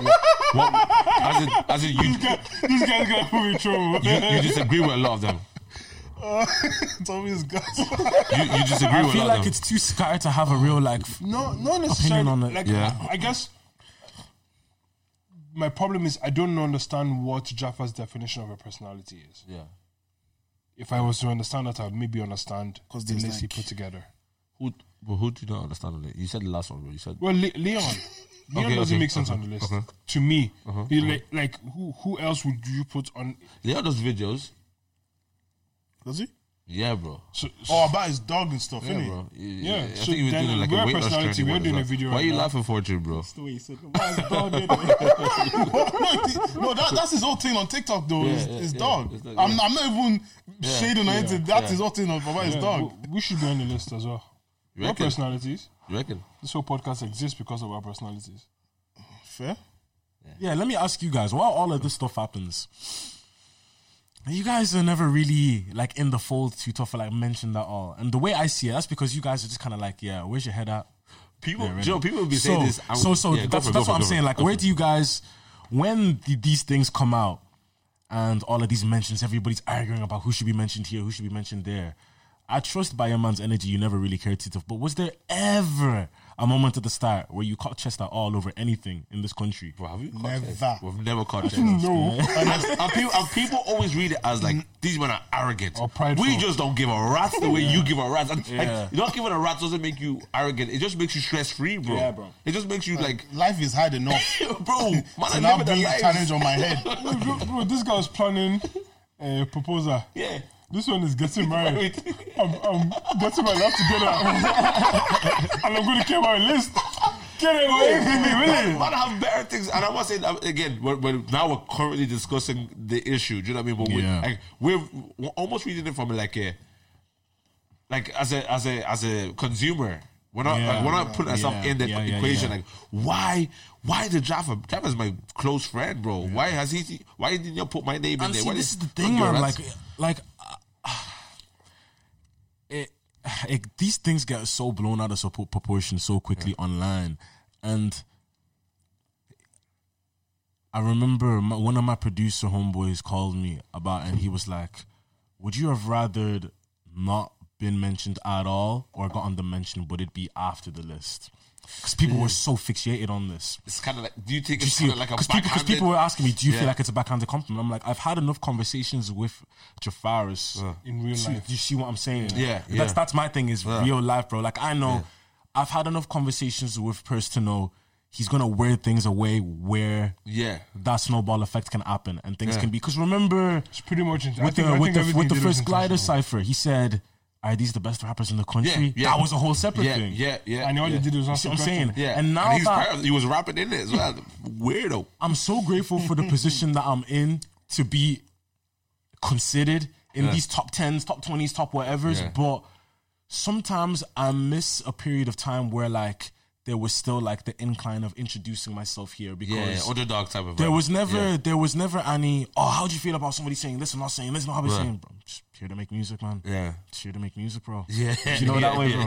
as in you, this guy's gonna put me in trouble. you disagree with a lot of them. Tommy's guys. You disagree with a lot of them. I feel like it's too scary to have a real like not necessarily opinion on it. Like, yeah. I guess my problem is I don't understand what Jaffa's definition of a personality is. Yeah. If I was to understand that, I'd maybe understand the list he like- put together. Who do you not understand on it? You said the last one, bro. You said Leon. Leon doesn't make sense on the list to me. He like who else would you put on? Leon does videos. Does he? Yeah, bro. So, about his dog and stuff, Yeah, innit? bro. Yeah, I so think he was then doing like we're a weight loss personality, journey we're one doing as a video Why right are you now. laughing for it, bro? That's the way he said No, that's his whole thing on TikTok though. His dog. It's like, I'm not even shading on it. That's his whole thing about his Yeah, dog. we should be on the list as well. You Our reckon? personalities. You reckon? This whole podcast exists because of our personalities. Fair. Yeah, let me ask you guys, while all of this stuff happens, you guys are never really like in the fold too tough for like mentioned at all. And the way I see it, that's because you guys are just kind of like, yeah, where's your head at? People, Yeah, Joe, people will be saying this. That's what I'm saying. Like, where do you guys, when these things come out and all of these mentions, everybody's arguing about who should be mentioned here, who should be mentioned there. I trust by your man's energy, you never really cared too tough. But was there ever a moment at the start where you caught chest out all over anything in this country? Bro, have you caught Never. chest? We've never caught chest. No. and people always read it as like these men are arrogant Or prideful. We just don't give a rat's the way you give a rat's. And, Yeah. like, not giving a rat's doesn't make you arrogant. It just makes you stress free, bro. Yeah, bro. It just makes you like, Life is hard enough. bro, man, I To now never bring a challenge on my head. bro, this guy's planning a proposal. Yeah. This one is getting married. I'm getting my life together. And I'm going to clear my list. Get away from me, really. Man have better things, and I'm not saying again. Now we're currently discussing the issue. Do you know what I mean? But we're almost reading it from like as a consumer. We're not putting ourselves in the equation. Like, why did Jaffa? Jaffa's my close friend, bro. Why didn't you put my name in there? See, this is the thing, man. These things get so blown out of proportion so quickly online, and I remember one of my producer homeboys called me and he was like, "Would you have rather not been mentioned at all or got on the mention? Would it be after the list?" Because people were so fixated on this. It's kind of like, do you think it's kind of like a backhanded... Because people were asking me, do you feel like it's a backhanded compliment? I'm like, I've had enough conversations with Jafaris in real life. Do you see what I'm saying? Yeah. That's my thing, is real life, bro. Like, I know I've had enough conversations with Purse to know he's going to wear things away where that snowball effect can happen and things can be... Because remember... It's pretty much... With the first Glider cipher, he said... Are these the best rappers in the country? Yeah. That was a whole separate thing. And all he did was answer. I'm saying. Yeah. And now he was rapping in it as well. Weirdo. I'm so grateful for the position that I'm in to be considered in these top 10s, top 20s, top whatevers. But sometimes I miss a period of time where like there was still like the incline of introducing myself here, because underdog type of vibe. There was never any, how'd you feel about somebody saying this and not saying this and not saying, bro, I'm just here to make music, man. Just here to make music, bro. You know that way, bro.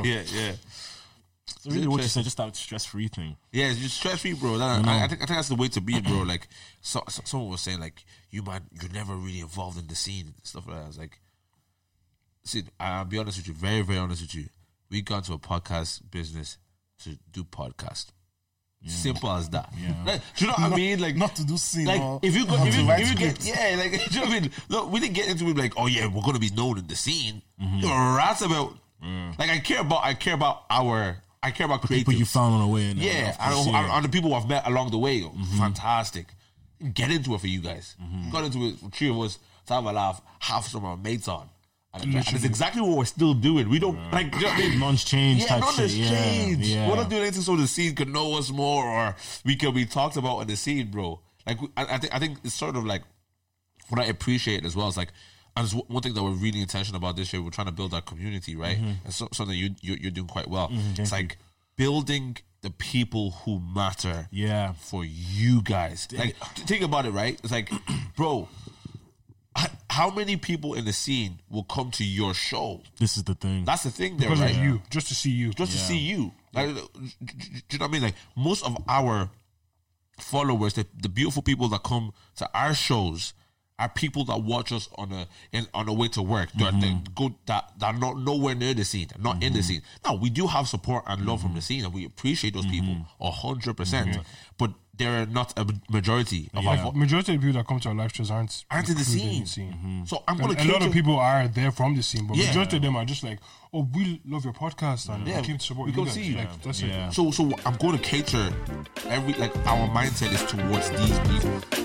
So really what you said, just that stress-free thing. Yeah, it's just stress-free, bro. I think that's the way to be, bro. Like, someone was saying, like, you're never really involved in the scene and stuff like that. I was like, see, I'll be honest with you, very, very honest with you. We got into a podcast business to do podcast. Simple as that. Like, do you know what I mean? Like, not to do scene. Like, if you get, like, do you know what I mean? Look, we didn't get into it like, oh yeah, we're gonna be known in the scene. Rats about. Like, I care about creatives. People you found on the way. And the people who I've met along the way. Fantastic. Get into it for you guys. Got into it for three of us to have a laugh, have some of our mates on. And it's exactly what we're still doing. We don't like, you know what I mean? None's changed. None has changed. We're not doing anything so the scene could know us more, or we can be talked about in the scene, bro. Like, I think it's sort of like what I appreciate as well. It's like, and it's one thing that we're really intentional about this year. We're trying to build our community, right? And something you're doing quite well. It's like building the people who matter. For you guys. Like, think about it, right? It's like, bro. How many people in the scene will come to your show? This is the thing. That's the thing there, because right? of you, just to see you. To see you. Like, do you know what I mean? Like, most of our followers, the beautiful people that come to our shows, are people that watch us on a way to work. That are not nowhere near the scene, not in the scene. Now, we do have support and love from the scene, and we appreciate those people 100%. But they're not a majority. Majority of the people that come to our live shows aren't in the scene. So I'm going to. A lot of people are there from the scene, but majority of them are just like, oh, we love your podcast and we came to support you. We go see you. Like, that's it. So I'm going to cater our mindset is towards these people.